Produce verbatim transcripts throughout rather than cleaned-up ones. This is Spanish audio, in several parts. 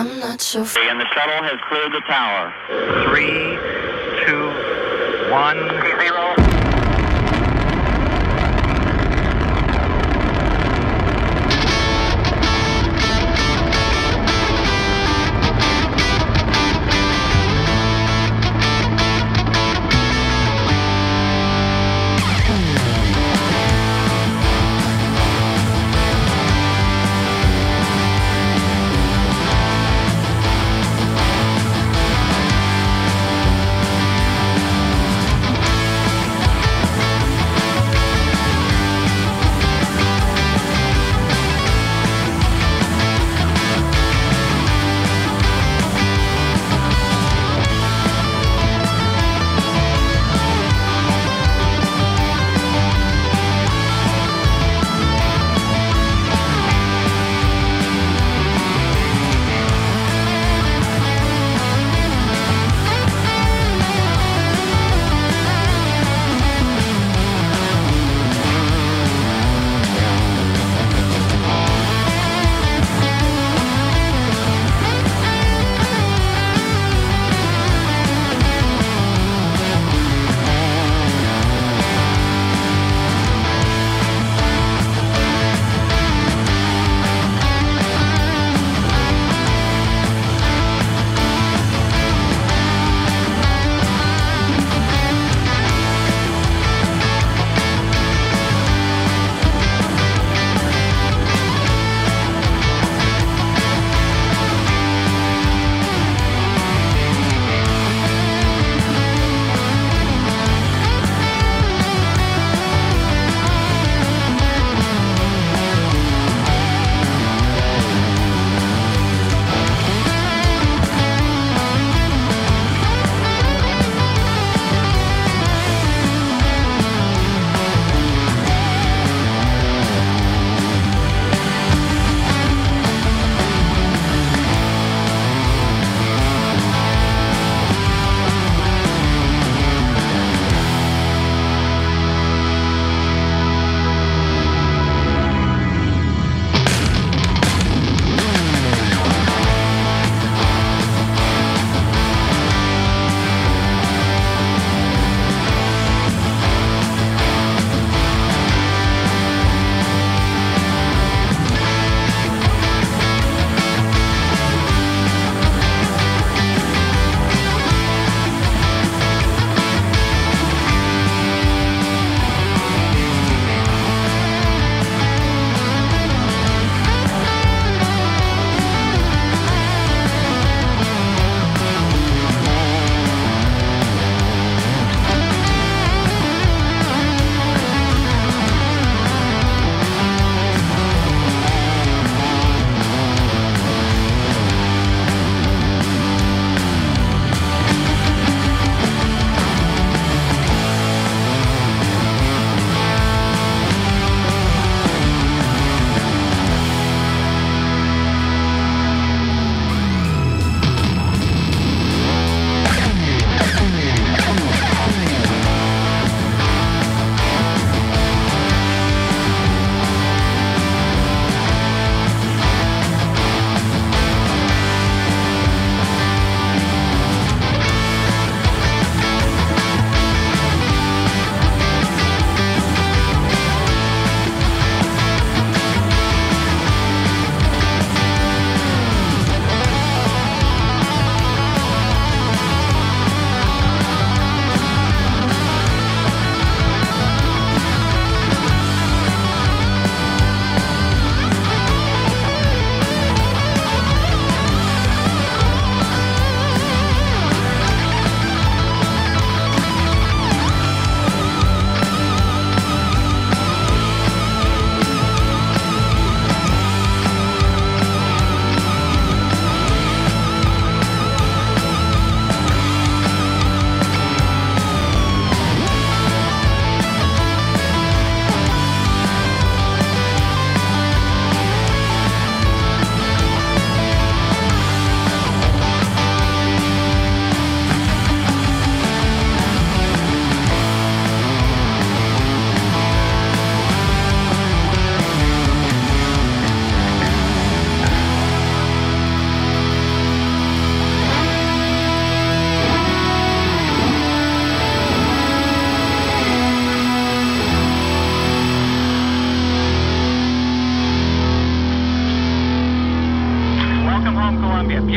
I'm not so. F- and the shuttle has cleared the tower. Three, two, one, zero.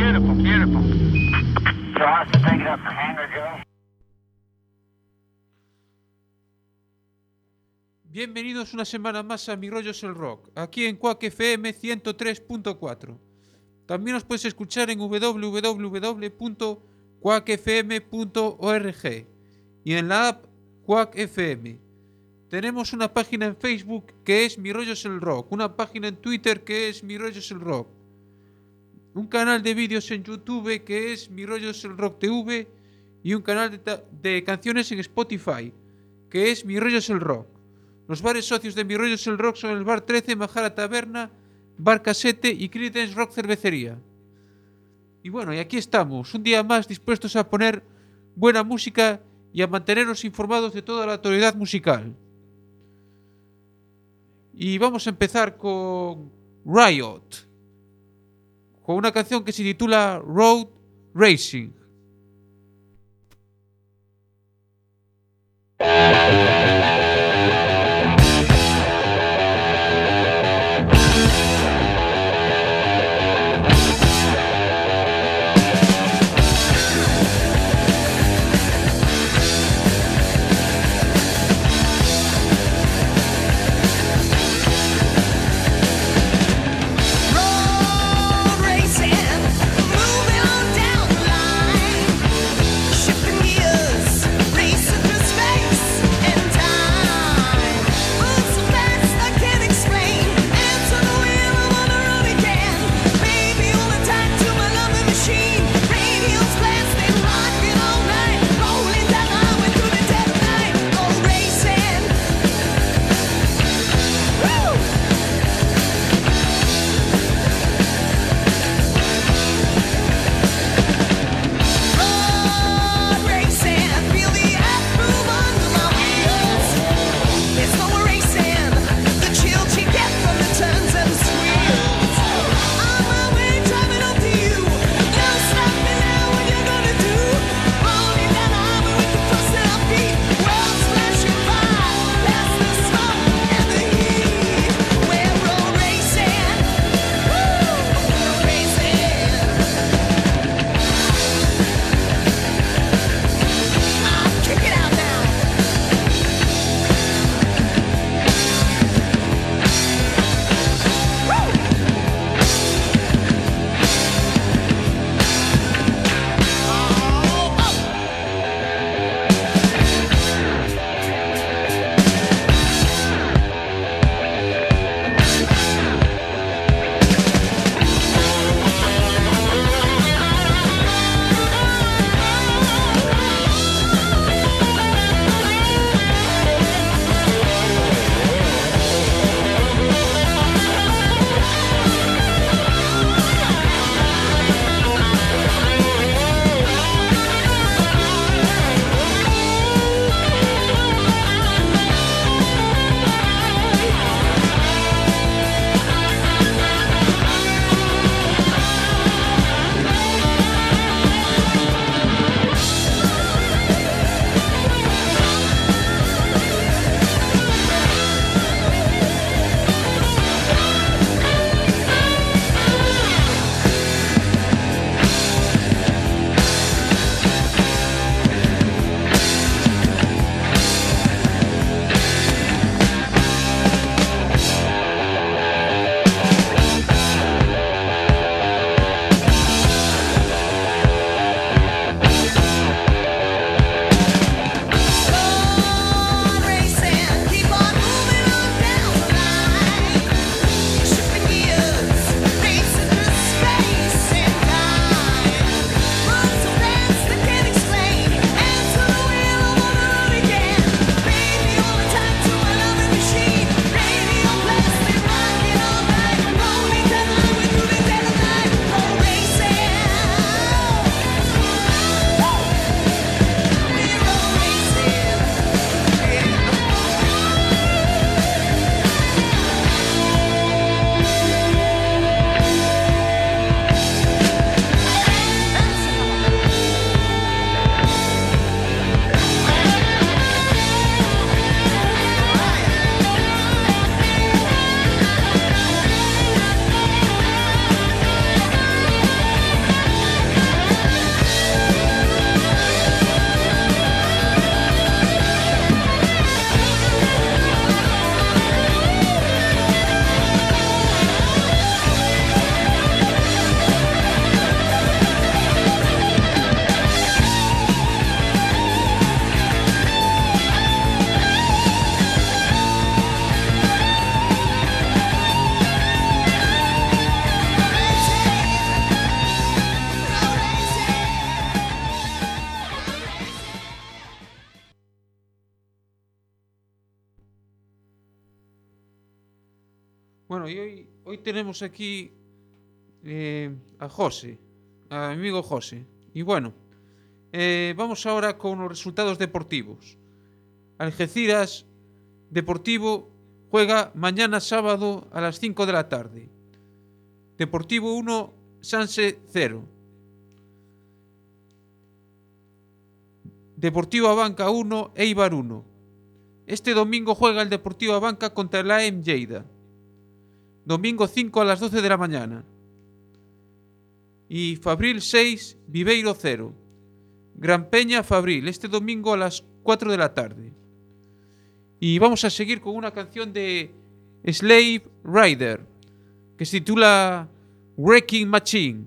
beautiful, beautiful. So I have to take it up for hangar, Joe. Bienvenidos una semana más a Mi Rollo es el Rock, aquí en Quack F M ciento tres punto cuatro. También nos puedes escuchar en doble u doble u doble u punto quack f m punto org y en la app Quack F M. Tenemos una página en Facebook que es Mi Rollo es el Rock, una página en Twitter que es Mi Rollo es el Rock, un canal de vídeos en YouTube que es Mi Rollo es el Rock T V y un canal de, ta- de canciones en Spotify que es Mi Rollo es el Rock. Los bares socios de Mi Rollo es el Rock son el Bar trece, Majara Taberna, Bar Casete y Creedence Rock Cervecería. Y bueno, y aquí estamos, un día más dispuestos a poner buena música y a mantenernos informados de toda la actualidad musical. Y vamos a empezar con Riot, con una canción que se titula Road Racing. Moving on down the line, shifting gears, racing through space, and Bueno, y hoy, hoy tenemos aquí eh, a José, a mi amigo José. Y bueno, eh, vamos ahora con los resultados deportivos. Algeciras Deportivo juega mañana sábado a las cinco de la tarde. Deportivo uno, Sanse cero. Deportivo Abanca uno, Eibar uno. Este domingo juega el Deportivo Abanca contra el A E M Lleida. Domingo cinco a las doce de la mañana. Y Fabril seis, Viveiro cero. Gran Peña Fabril, este domingo a las cuatro de la tarde. Y vamos a seguir con una canción de Slave Rider que se titula Wrecking Machine.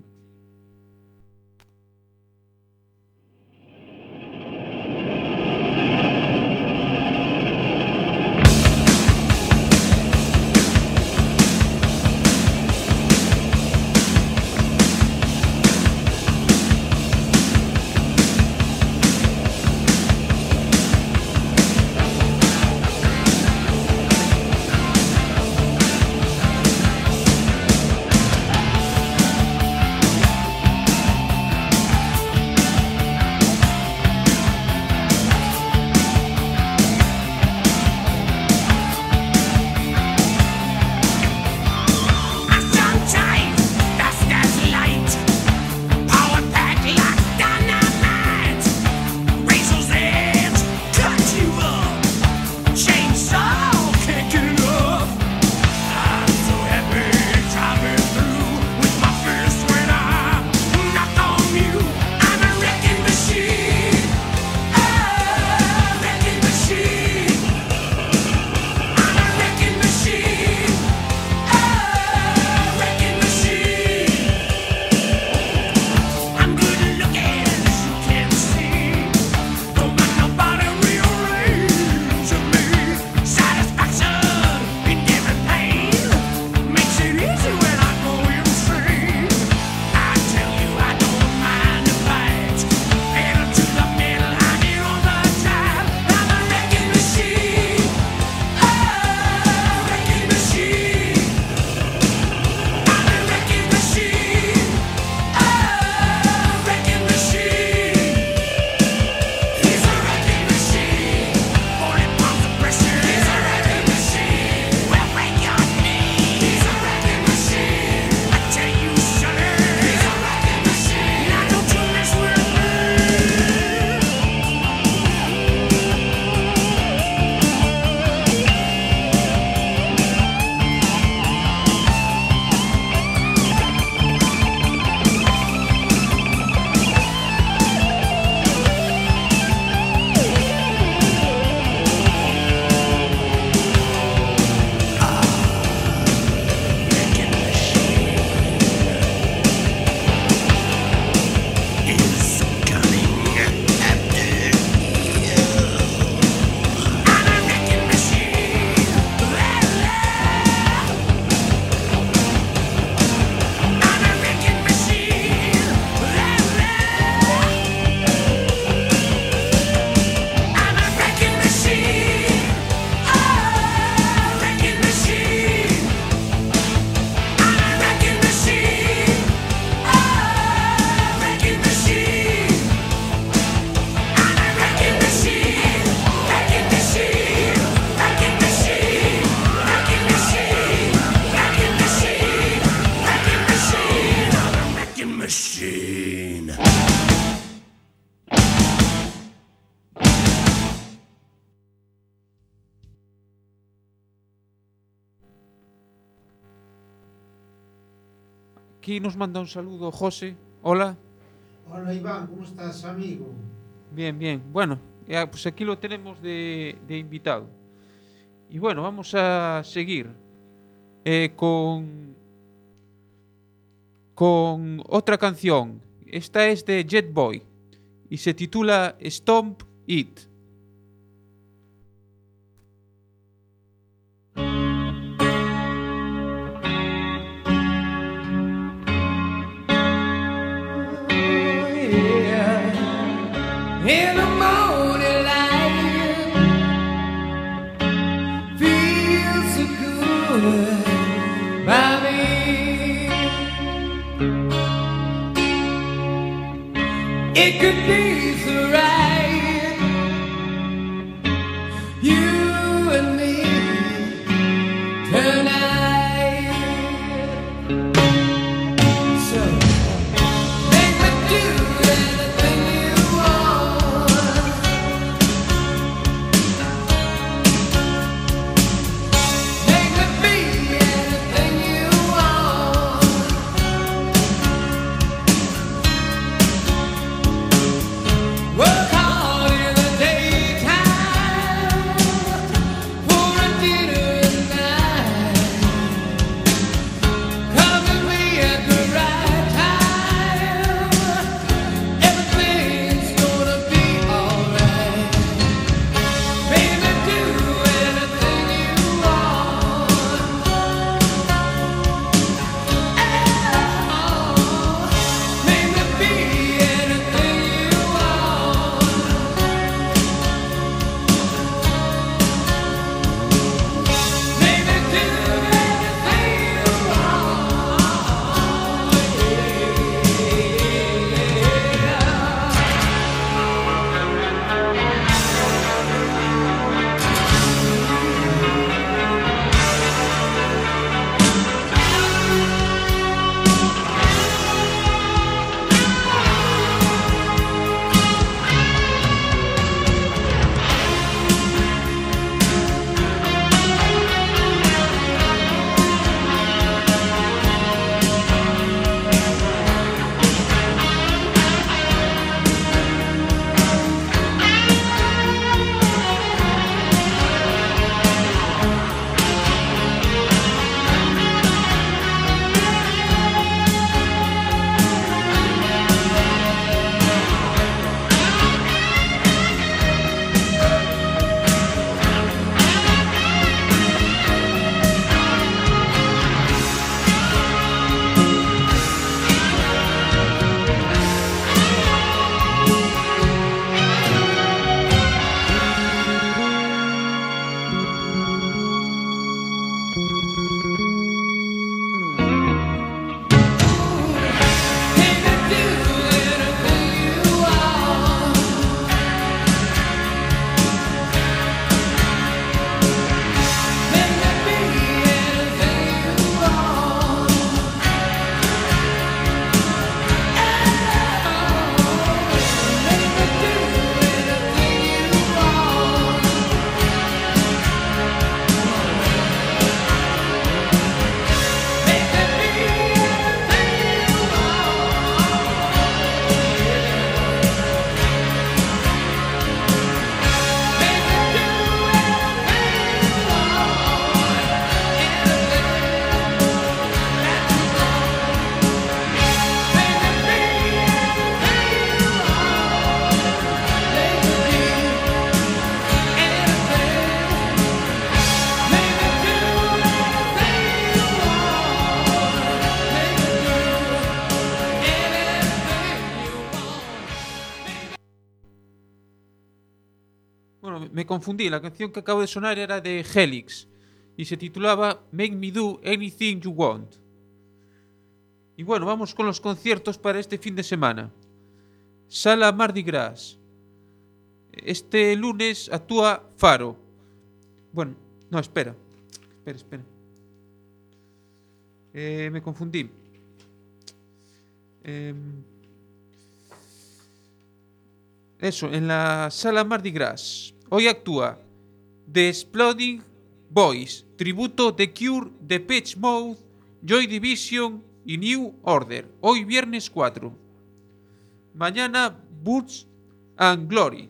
Aquí nos manda un saludo José. Hola. Hola Iván, ¿cómo estás, amigo? Bien, bien. Bueno, ya, pues aquí lo tenemos de, de invitado. Y bueno, vamos a seguir eh, con, con otra canción. Esta es de Jet Boy y se titula Stomp It. In the morning light, feels so good. It could be so right, you and me tonight. So make me do anything you want. Make me be anything you want. Work hard in the daytime for a dinner at night. Come with me at the right time. Everything's gonna be alright. Baby, do anything you want. Oh, make me be anything you want. Make me do anything you Make me do anything you want. Make me be anything you want. Make me do anything you want. Make me be anything you Bueno, me- me confundí. La canción que acabo de sonar era de Helix y se titulaba Make Me Do Anything You Want. Y bueno, vamos con los conciertos para este fin de semana. Sala Mardi Gras. Este lunes actúa Faro. Bueno, no, espera. Espera, espera. Eh, me confundí. Em, Eso, en la Sala Mardi Gras. Hoy actúa The Exploding Boys, tributo The Cure, Depeche Mode, Joy Division y New Order. Hoy viernes cuatro. Mañana Boots and Glory.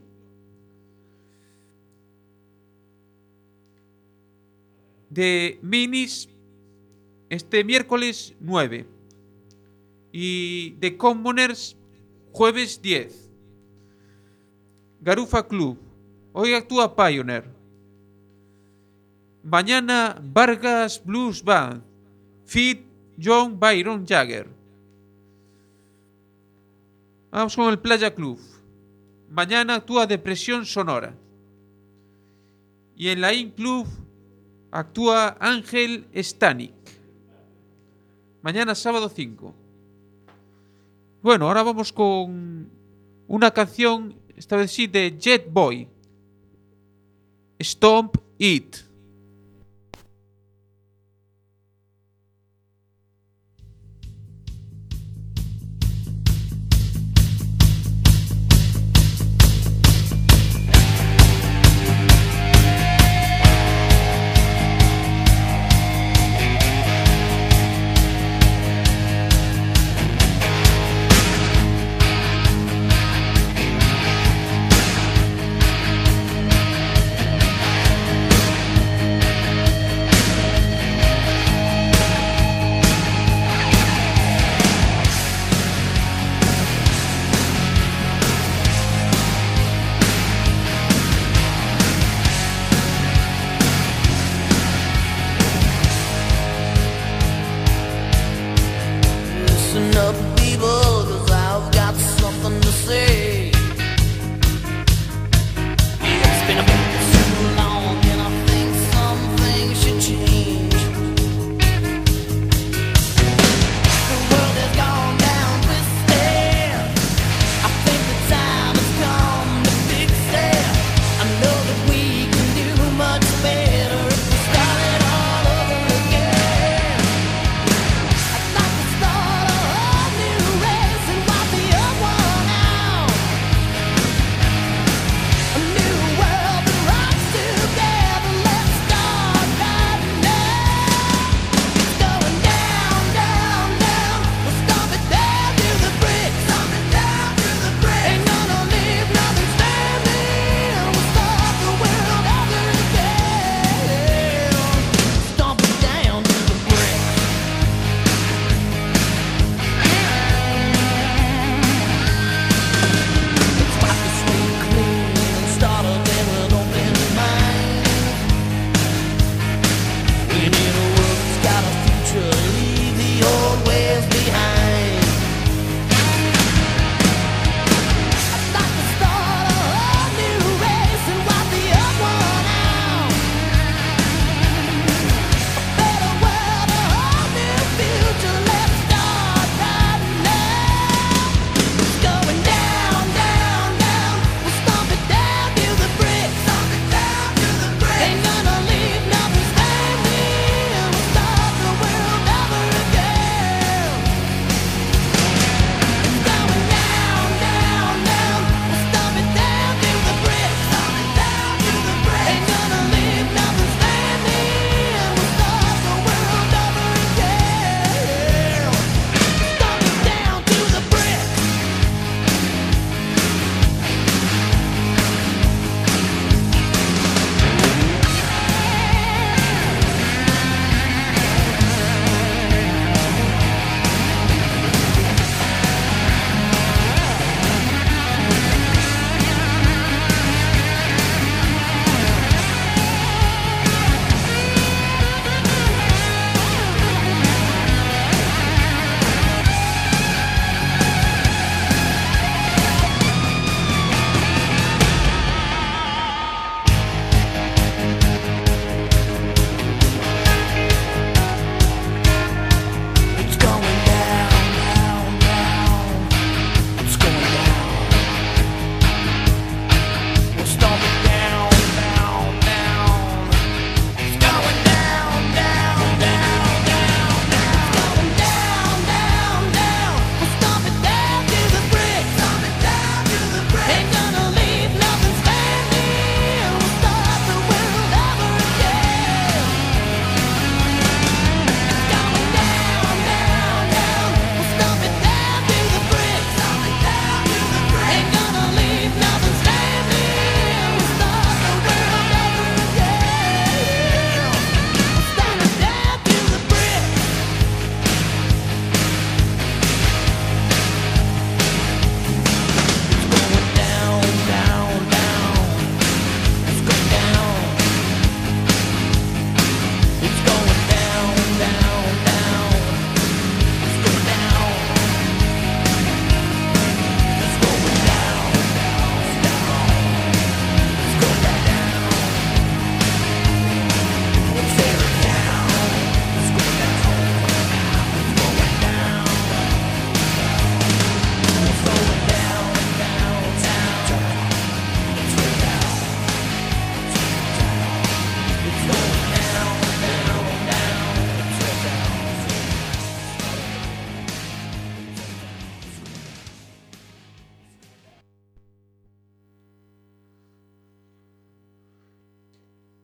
The Minis este miércoles nueve. Y The Commoners jueves diez. Garufa Club. Hoy actúa Pioneer. Mañana Vargas Blues Band. Feat John Byron Jagger. Vamos con el Playa Club. Mañana actúa Depresión Sonora. Y en la In Club actúa Ángel Stanik. Mañana sábado cinco. Bueno, ahora vamos con una canción, esta vez sí, de Jet Boy. Stomp It. Thank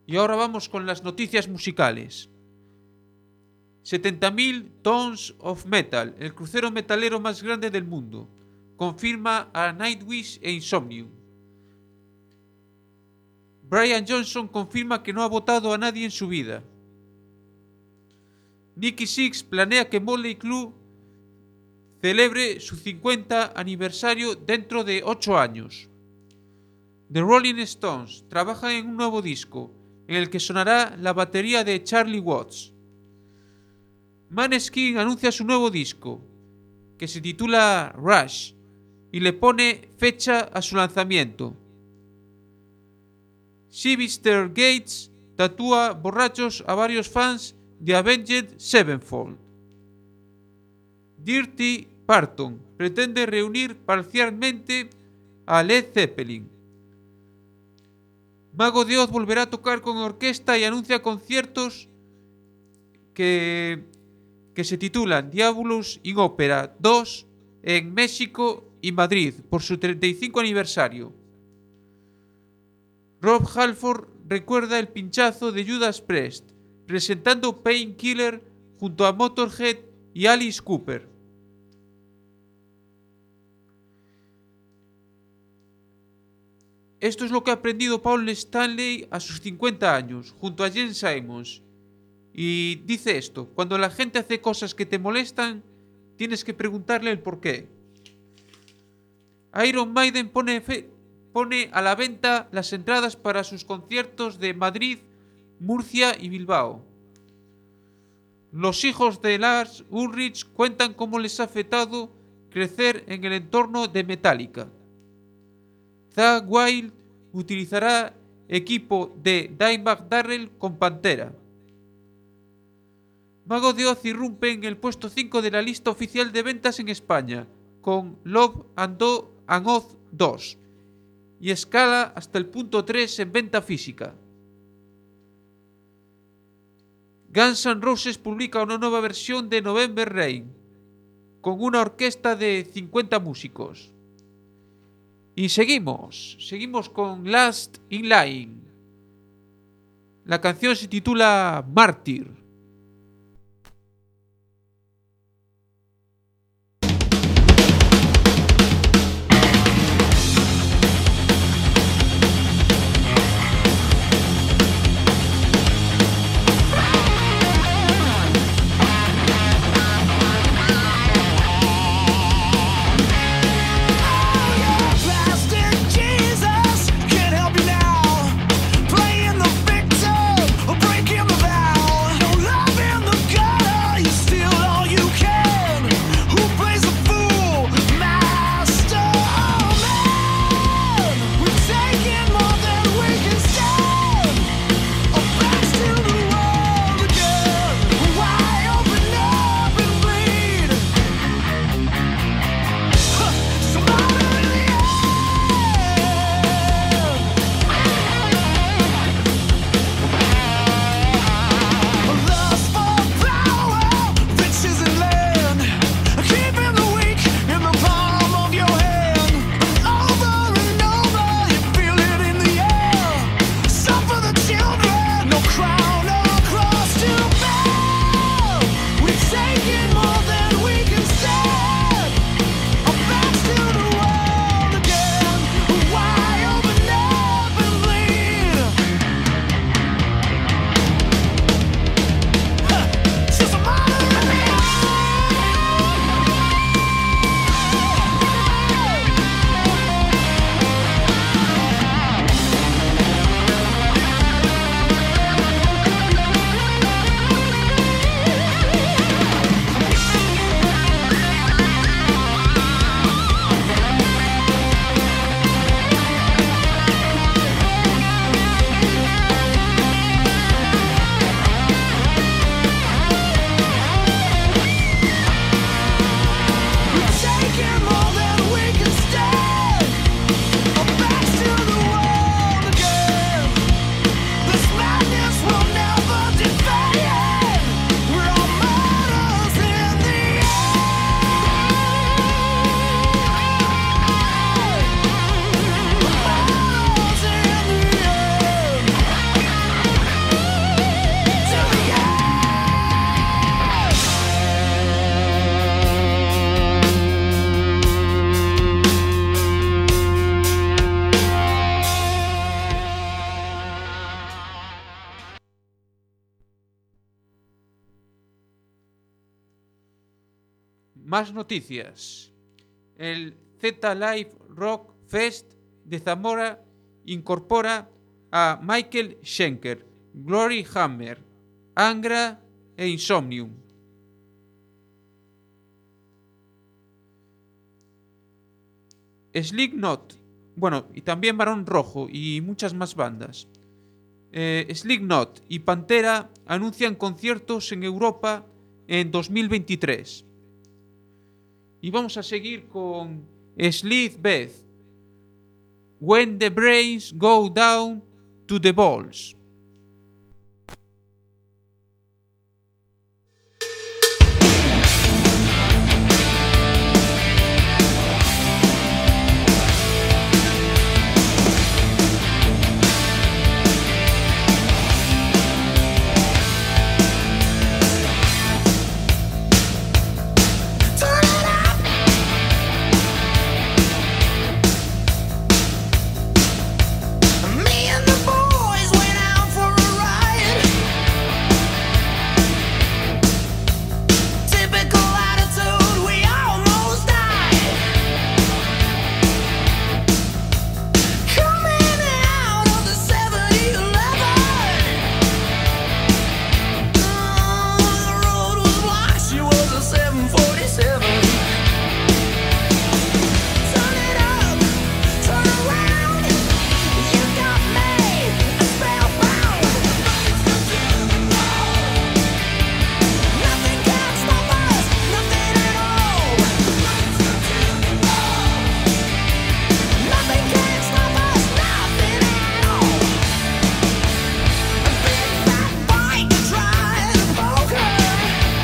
Y ahora vamos con las noticias musicales. setenta mil Tons of Metal, el crucero metalero más grande del mundo, confirma a Nightwish e Insomnium. Brian Johnson confirma que no ha votado a nadie en su vida. Nicky Six planea que Motley Crue celebre su cincuenta aniversario dentro de ocho años. The Rolling Stones trabaja en un nuevo disco, en el que sonará la batería de Charlie Watts. Maneskin anuncia su nuevo disco, que se titula Rush, y le pone fecha a su lanzamiento. Sylvester Gates tatúa borrachos a varios fans de Avenged Sevenfold. Dirty Parton pretende reunir parcialmente a Led Zeppelin. Mago de Oz volverá a tocar con orquesta y anuncia conciertos que, que se titulan Diabolus in Opera dos en México y Madrid por su treinta y cinco aniversario. Rob Halford recuerda el pinchazo de Judas Priest, presentando Painkiller junto a Motorhead y Alice Cooper. Esto es lo que ha aprendido Paul Stanley a sus cincuenta años, junto a Gene Simmons. Y dice esto: cuando la gente hace cosas que te molestan, tienes que preguntarle el por qué. Iron Maiden pone, fe, pone a la venta las entradas para sus conciertos de Madrid, Murcia y Bilbao. Los hijos de Lars Ulrich cuentan cómo les ha afectado crecer en el entorno de Metallica. Zakk Wylde utilizará equipo de Dimebag Darrell con Pantera. Mago de Oz irrumpe en el puesto cinco de la lista oficial de ventas en España, con Love and Oz dos, y escala hasta el punto tres en venta física. Guns N' Roses publica una nueva versión de November Rain, con una orquesta de cincuenta músicos. Y seguimos, seguimos con Last in Line. La canción se titula Mártir. Playing the victim, breaking the vow. más noticias. El Z Live Rock Fest de Zamora incorpora a Michael Schenker, Glory Hammer, Angra e Insomnium. Slipknot, bueno, y también Barón Rojo y muchas más bandas. Eh, Slipknot y Pantera anuncian conciertos en Europa en dos mil veintitrés. Y vamos a seguir con Slithbeth, When the Brains Go Down to the Balls. Me and the boys went out for a ride. Typical attitude, we almost died. Coming out of the seven eleven. Oh, the road was blocked, she was a seven forty-seven. Turn it up, turn around. You got me spellbound. Nothing can stop us, nothing at all. Nothing can stop us, nothing at all. A big fat bike tried to poke her.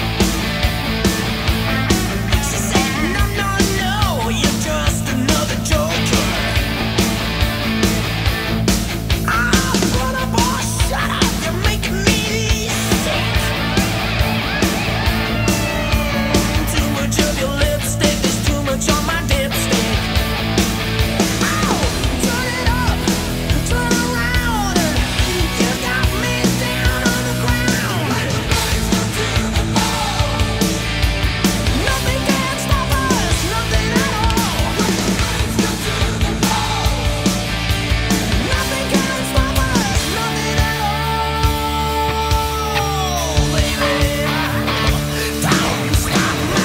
She said, no, no, no, you're just another joker. Ah, brother, boy, shut up, you're making me sick. Too much of your lipstick, there's too much on my dipstick. Ow, turn it up, turn around. You got me down on the ground. Nothing can stop us, nothing at all. Nothing can stop us, nothing at all, baby. Don't stop me.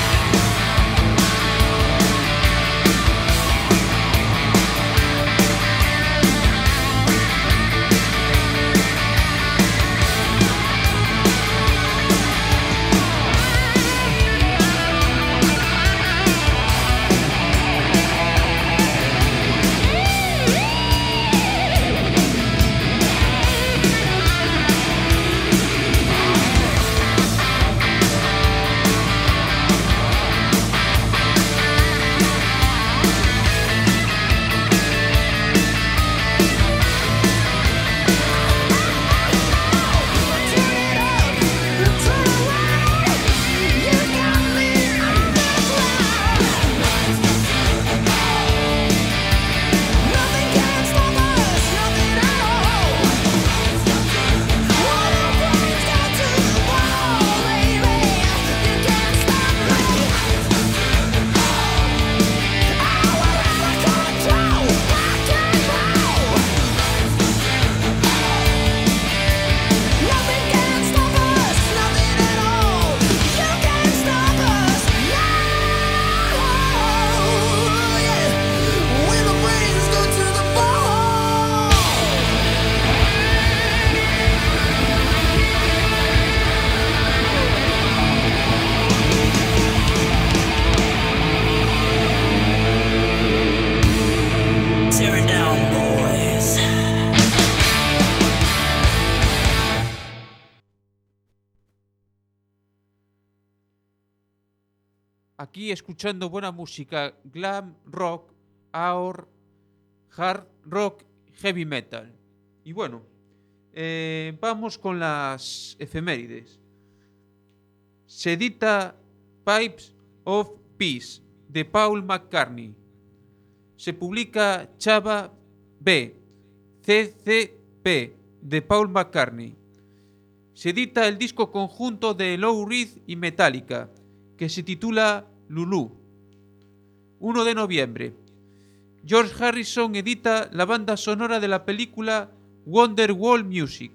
Tear it down, boys. Aquí escuchando buena música, glam rock, aor, hard rock, heavy metal. Y bueno, eh, vamos con las efemérides. Se edita Pipes of Peace de Paul McCartney. Se publica Chava B, C C P de Paul McCartney. Se edita el disco conjunto de Lou Reed y Metallica, que se titula Lulu. uno de noviembre. George Harrison edita la banda sonora de la película Wonderwall Music.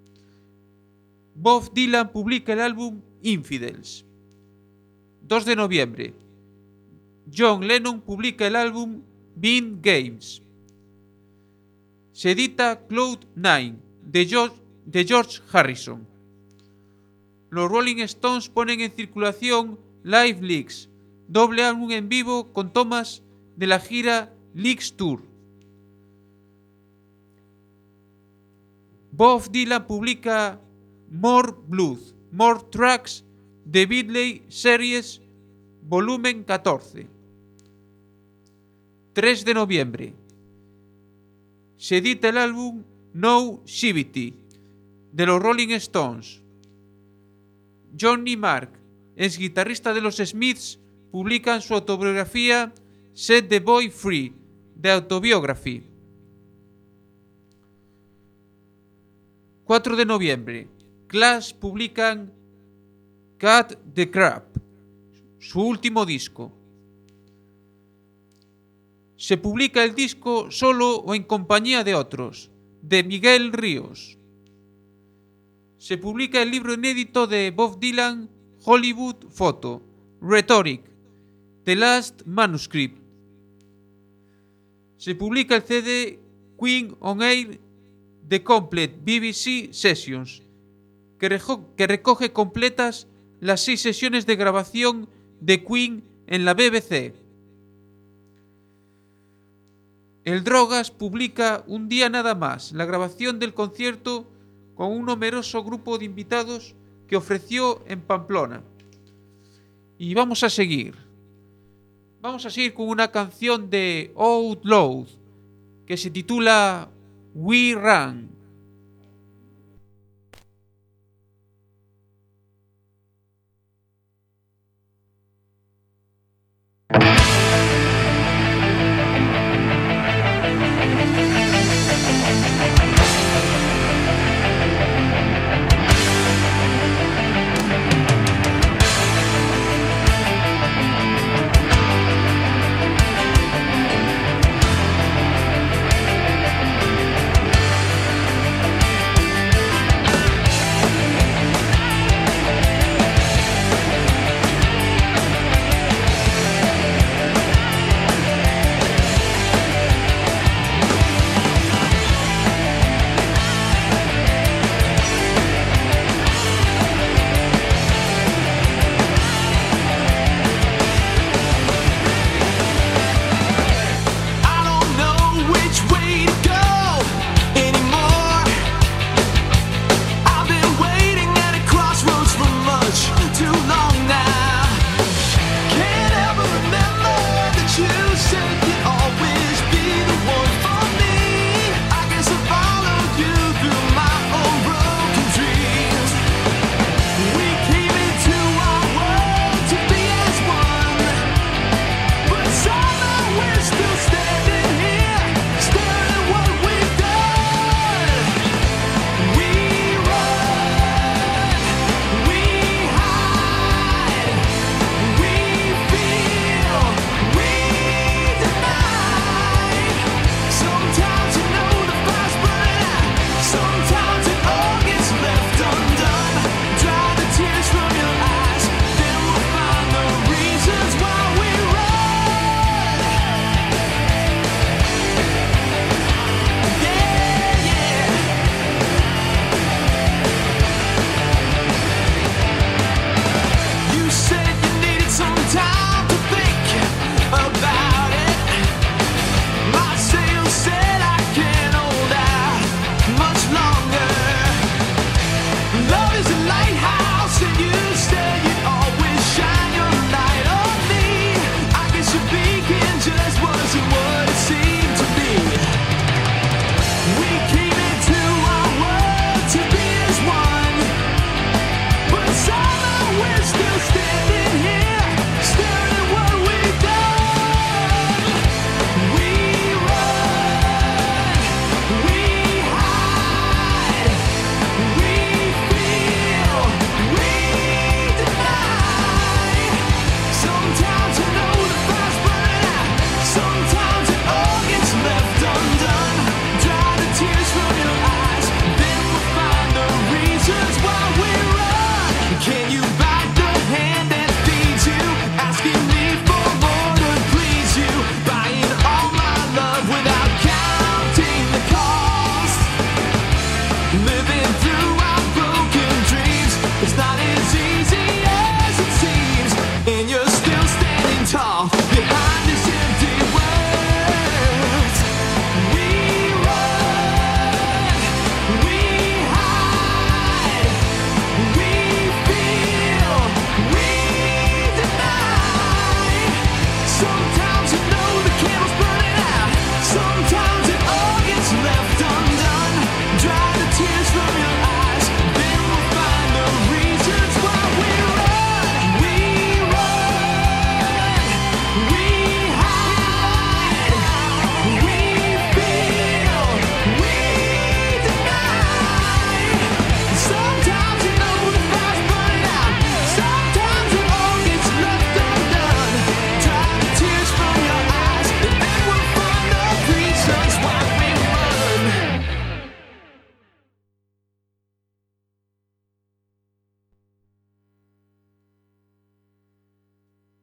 Bob Dylan publica el álbum Infidels. dos de noviembre. John Lennon publica el álbum Bean Games. Se edita Cloud Nine de George, de George Harrison. Los Rolling Stones ponen en circulación Live Leaks, doble álbum en vivo con tomas de la gira Leaks Tour. Bob Dylan publica More Blood, More Tracks de Beatle Series volumen catorce. tres de noviembre. Se edita el álbum No Shivity de los Rolling Stones. Johnny Mark, ex guitarrista de los Smiths, publican su autobiografía Set the Boy Free, de Autobiography. cuatro de noviembre. Clash publican Cut the Crap, su último disco. Se publica el disco solo o en compañía de otros, de Miguel Ríos. Se publica el libro inédito de Bob Dylan, Hollywood Photo, Rhetoric, The Last Manuscript. Se publica el C D Queen on Air, The Complete B B C Sessions, que, rejo- que recoge completas las seis sesiones de grabación de Queen en la B B C. El Drogas publica Un día nada más, la grabación del concierto con un numeroso grupo de invitados que ofreció en Pamplona. Y vamos a seguir. Vamos a seguir con una canción de Outlaw que se titula We Run. We'll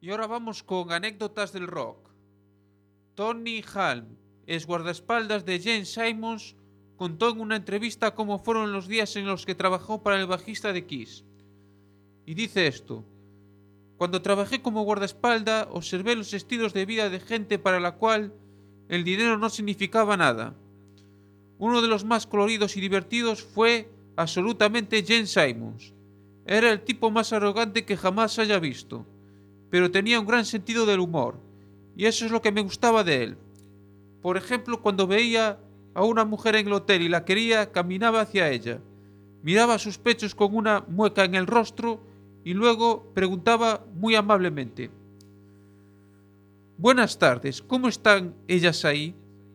Y ahora vamos con anécdotas del rock. Tony Halm, ex guardaespaldas de Gene Simmons, contó en una entrevista cómo fueron los días en los que trabajó para el bajista de Kiss. Y dice esto: cuando trabajé como guardaespaldas, observé los estilos de vida de gente para la cual el dinero no significaba nada. Uno de los más coloridos y divertidos fue absolutamente Gene Simmons. Era el tipo más arrogante que jamás haya visto, pero tenía un gran sentido del humor, y eso es lo que me gustaba de él. Por ejemplo, cuando veía a una mujer en el hotel y la quería, caminaba hacia ella, miraba sus pechos con una mueca en el rostro y luego preguntaba muy amablemente: «Buenas tardes, ¿cómo están ellas ahí?».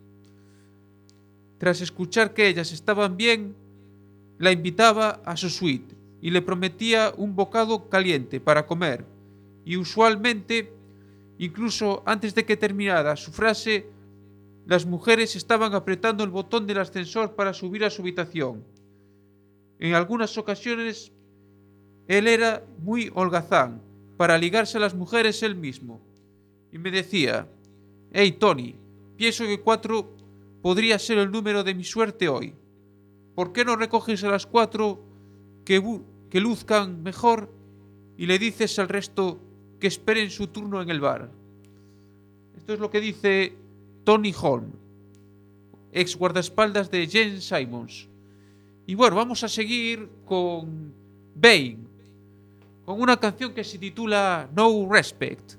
Tras escuchar que ellas estaban bien, la invitaba a su suite y le prometía un bocado caliente para comer, y usualmente, incluso antes de que terminara su frase, las mujeres estaban apretando el botón del ascensor para subir a su habitación. En algunas ocasiones, él era muy holgazán para ligarse a las mujeres él mismo, y me decía: «Hey Tony, pienso que cuatro podría ser el número de mi suerte hoy. ¿Por qué no recoges a las cuatro que, que luzcan mejor y le dices al resto que esperen su turno en el bar?». Esto es lo que dice Tony Halm, ex guardaespaldas de Gene Simmons. Y bueno, vamos a seguir con Bane, con una canción que se titula No Respect.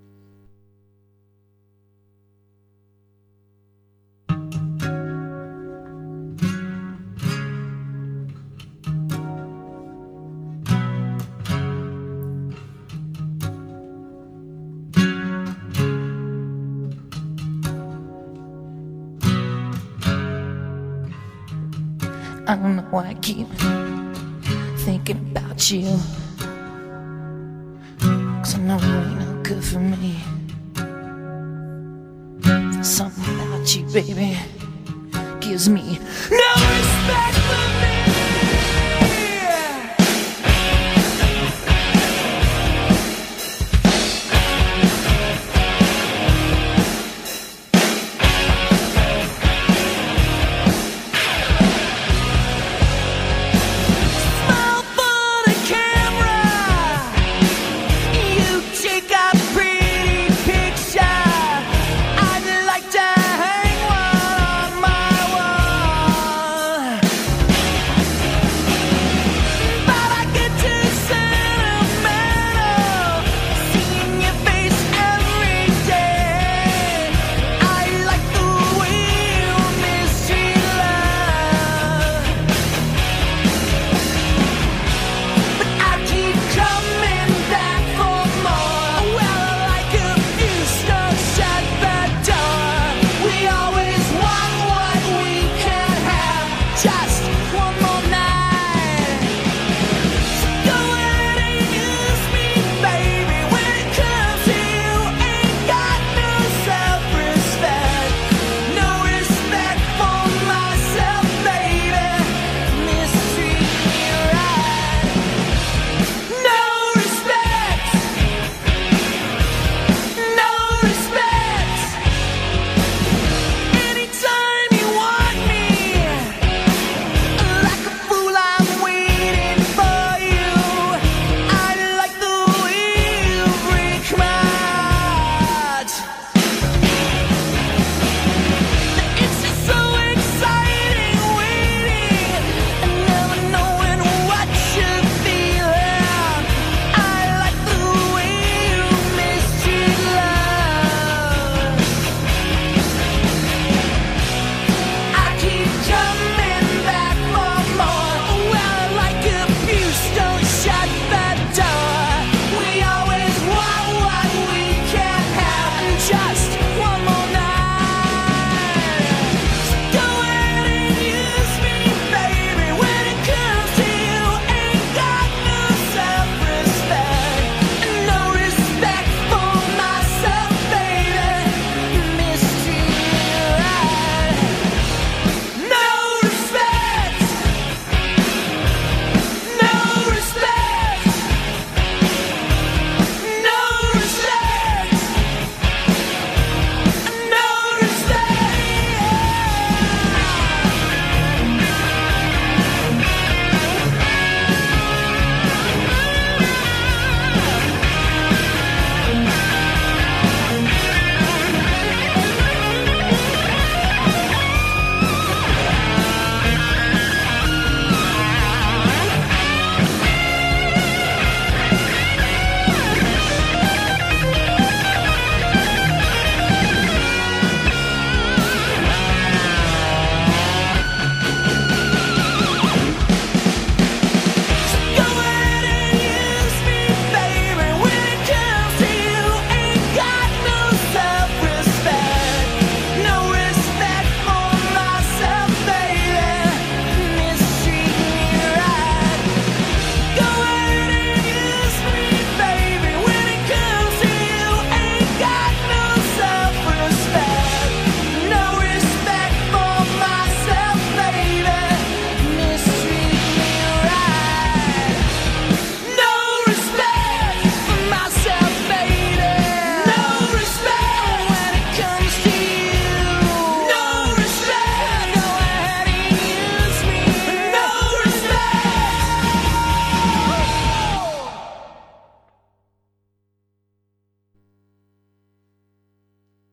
I don't know why I keep thinking about you, 'cause I know you ain't no good for me. There's something about you, baby, gives me no respect for me.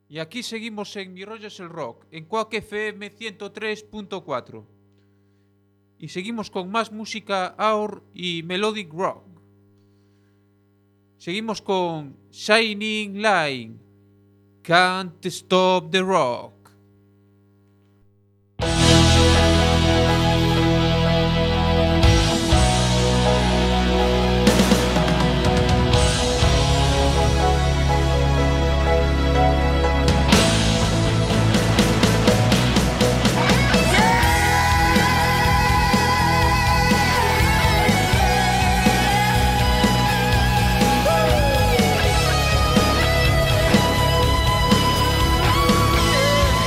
Y aquí seguimos en Mi Rollo es el Rock, en Quack F M ciento tres punto cuatro. Y seguimos con más música Aur y Melodic Rock. Seguimos con Shining Line, Can't Stop the Rock. Yeah.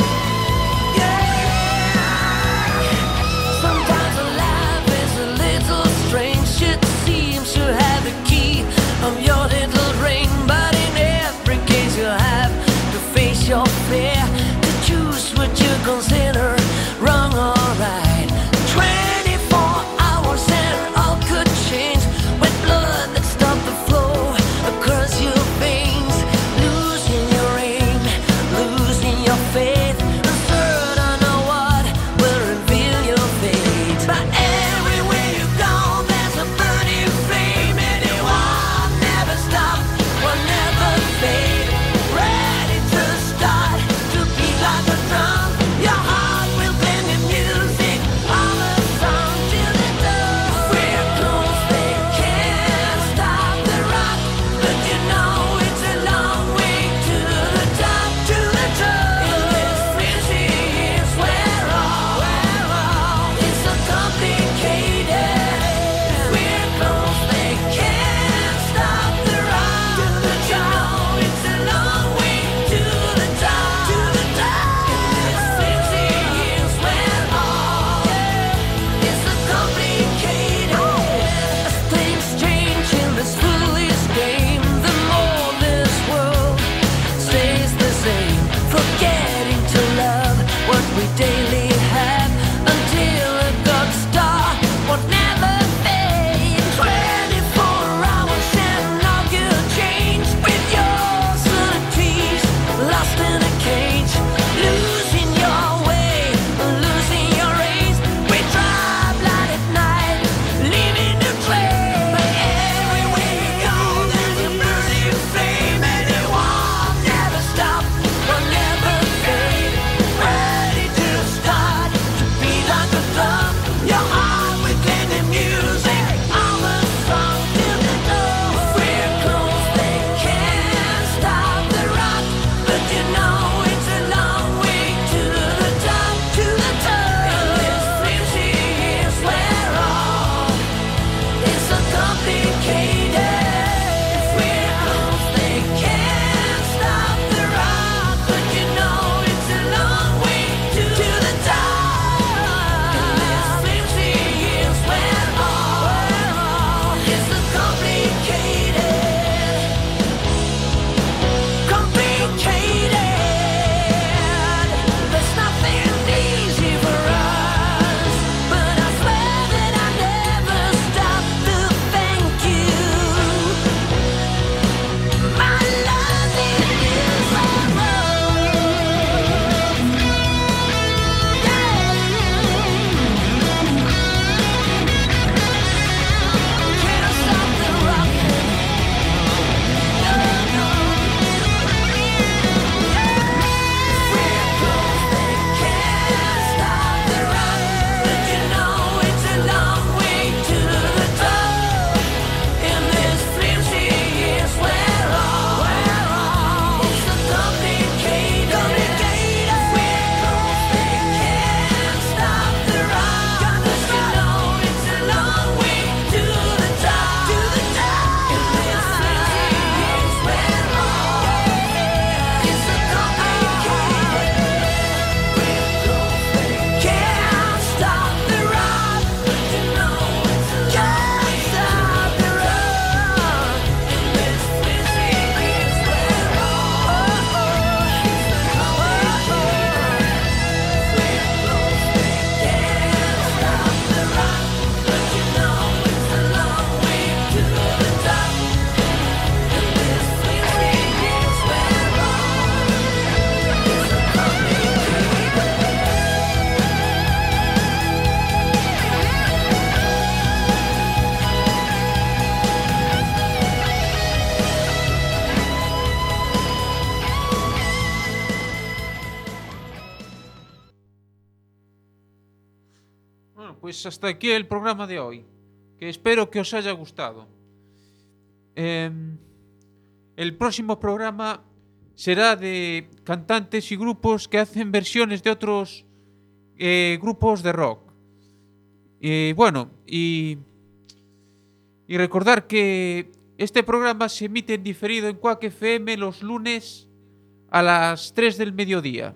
pues hasta aquí el programa de hoy, que espero que os haya gustado. Eh, el próximo programa será de cantantes y grupos que hacen versiones de otros eh, grupos de rock. Eh, bueno, y, y recordar que este programa se emite en diferido en Quack F M los lunes a las tres del mediodía.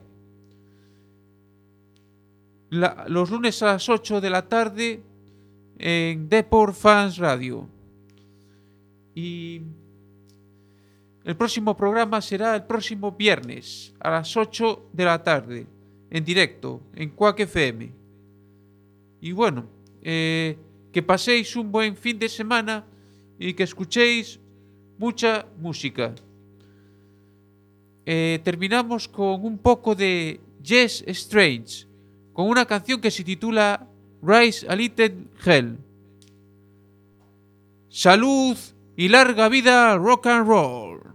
La, los lunes a las ocho de la tarde en Deport Fans Radio. Y el próximo programa será el próximo viernes a las ocho de la tarde en directo en Quack F M. Y bueno, eh, que paséis un buen fin de semana y que escuchéis mucha música. Eh, terminamos con un poco de Jess Strange, con una canción que se titula Rise a Little Hell. Salud y larga vida rock and roll.